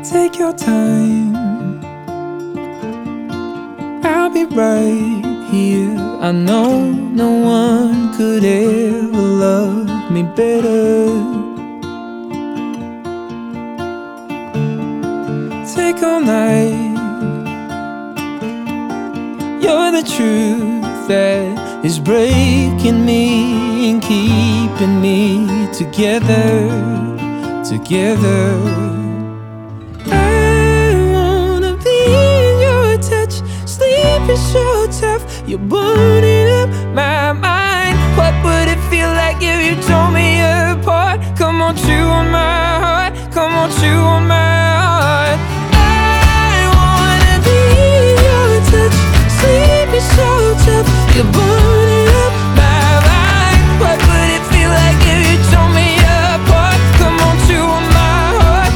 Take your time, I'll be right here. I know no one could ever love me better. Take all night, you're the truth that is breaking me and keeping me together, together. I wanna be in your touch, sleeping so tough, you're burning up my mind. What would it feel like if you tore me apart? Come on, chew on my heart, come on, chew